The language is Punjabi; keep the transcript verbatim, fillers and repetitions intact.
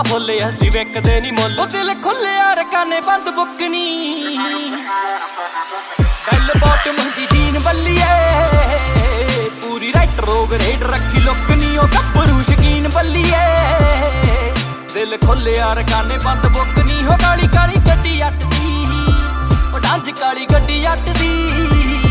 ਬੋਲੇ ਅਸੀਂ ਵੇਖਦੇ ਨੀ ਮੁੱਲ ਉਹ ਦਿਲ ਖੁੱਲਿਆ ਰਕਾਨੇ ਬੰਦ ਬੁੱਕਨੀ ਬੈਲ ਬਾਟਮ ਦੀ ਜੀਨ ਬੱਲੀਏ ਪੂਰੀ ਰਾਈਟ ਰੋਗ ਰੇਡ ਰੱਖੀ ਲੁੱਕਨੀ ਉਹ ਗੱਭਰੂ ਸ਼ਕੀਨ ਬੱਲੀਏ ਦਿਲ ਖੁੱਲਿਆ ਰਕਾਨੇ ਬੰਦ ਬੁੱਕਨੀ ਹੋ ਕਾਲੀ ਕਾਲੀ ਗੱਡੀ ਅੱਟ ਦੀ ਉਹ ਡੰਜ ਕਾਲੀ ਗੱਡੀ ਅੱਟ ਦੀ